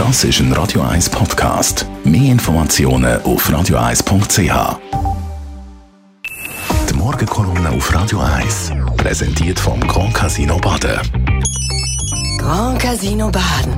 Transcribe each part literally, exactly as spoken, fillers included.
Das ist ein Radio eins Podcast. Mehr Informationen auf radio eins punkt c h. Die Morgenkolumne auf Radio eins. Präsentiert vom Grand Casino Baden. Grand Casino Baden.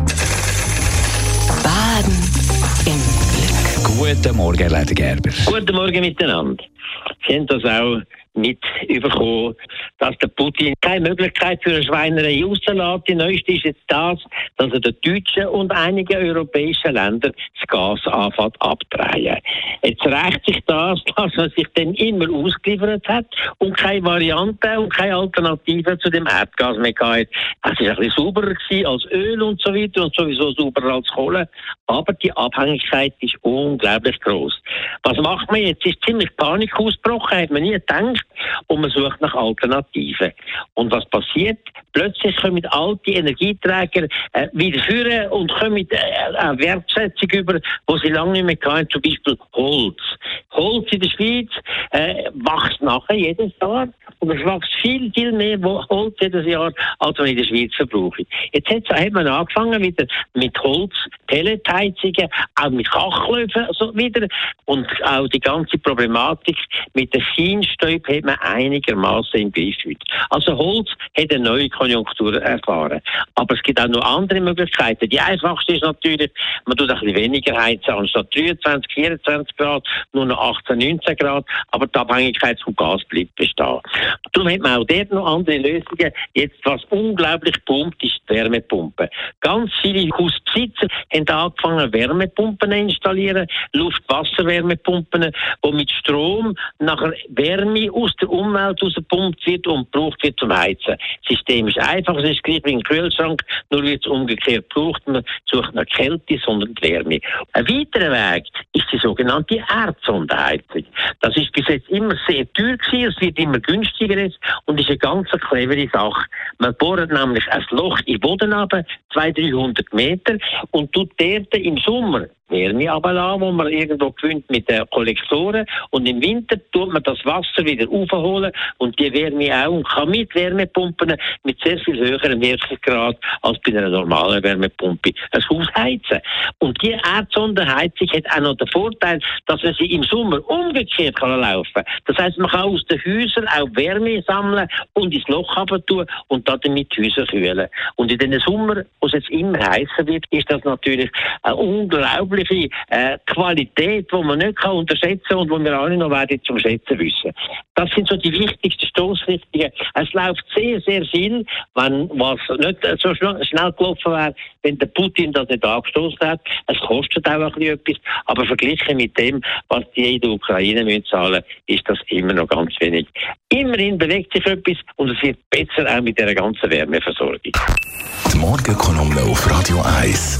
Baden im Glück. Guten Morgen, Leder Gerber. Guten Morgen miteinander. Sie haben das auch mitbekommen, dass der Putin keine Möglichkeit für eine Schweinerei rauslässt. Die neueste ist jetzt das, dass er den deutschen und einigen europäischen Ländern das Gas anfängt abdrehen. Jetzt rächt sich das, dass man sich dann immer ausgeliefert hat und keine Variante und keine Alternative zu dem Erdgas mehr gehabt. Es war ein bisschen sauberer gewesen als Öl und so weiter und sowieso sauberer als Kohle. Aber die Abhängigkeit ist unglaublich groß. Was macht man jetzt? Es ist ziemlich Panik ausgebrochen, hat man nie gedacht. Und man sucht nach Alternativen. Und was passiert? Plötzlich kommen alte Energieträger äh, wieder führen und kommen mit äh, eine Wertschätzung über, die sie lange nicht mehr hatten, zum Beispiel Holz. Holz in der Schweiz äh, wächst nachher jedes Jahr und es wächst viel, viel mehr Holz jedes Jahr, als man in der Schweiz verbraucht. Jetzt hat man angefangen wieder mit Holz, Pelletheizungen, auch mit Kachelöfen also wieder und auch die ganze Problematik mit den Feinstäuben hat man einigermaßen im Griff. Also Holz hat eine neue Konjunktur erfahren. Aber es gibt auch noch andere Möglichkeiten. Die einfachste ist natürlich, man tut ein bisschen weniger heizen, anstatt dreiundzwanzig, vierundzwanzig Grad, nur noch achtzehn, neunzehn Grad, aber die Abhängigkeit vom Gas bleibt bestehen. Darum hat man auch dort noch andere Lösungen. Jetzt, was unglaublich pumpt, ist die Wärmepumpe. Ganz viele Hausbesitzer haben angefangen, Wärmepumpen zu installieren, Luft-Wasser-Wärmepumpen, die mit Strom nachher Wärme aus der Umwelt rausgepumpt wird und gebraucht wird zum Heizen. Das System ist einfach, es ist gleich wie ein Kühlschrank, nur wird es umgekehrt gebraucht. Man sucht nicht Kälte, sondern die Wärme. Ein weiterer Weg ist die sogenannte Erdsondenheizung. Das ist bis jetzt immer sehr teuer gewesen, es wird immer günstiger jetzt und ist eine ganz clevere Sache. Man bohrt nämlich ein Loch in den Boden runter, zweihundert, dreihundert Meter und tut dort im Sommer Wärme runterlassen, wo man irgendwo gewinnt mit den Kollektoren und im Winter tut man das Wasser wieder aufholen und die Wärme auch und kann mit Wärmepumpen mit sehr viel höherem Wirkungsgrad als bei einer normalen Wärmepumpe ein Haus heizen. Und die Erdsondenheizung hat auch noch den Vorteil, dass man sie im Sommer umgekehrt kann laufen. Das heisst, man kann aus den Häusern auch Wärme sammeln und ins Loch runter und damit die Häuser kühlen. Und in den Sommer, wo es jetzt immer heißer wird, ist das natürlich eine unglaubliche äh, Qualität, die man nicht kann unterschätzen und die wir alle noch werden zum Schätzen wissen. Das sind so die wichtigsten Stossrichtungen. Es läuft sehr, sehr viel, wenn was nicht so schnell, schnell gelaufen wäre, wenn der Putin das nicht angestoßen hat. Es kostet auch ein bisschen etwas, aber verglichen mit dem, was die in der Ukraine müssen zahlen, ist das immer noch ganz wenig. Immerhin bewegt sich etwas und es wird besser auch mit dieser ganzen Wärmeversorgung. Die Morgenkolumne auf Radio eins.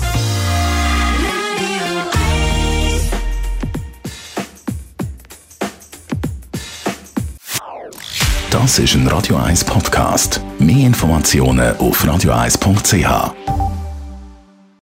Das ist ein Radio eins Podcast. Mehr Informationen auf radio eins punkt c h.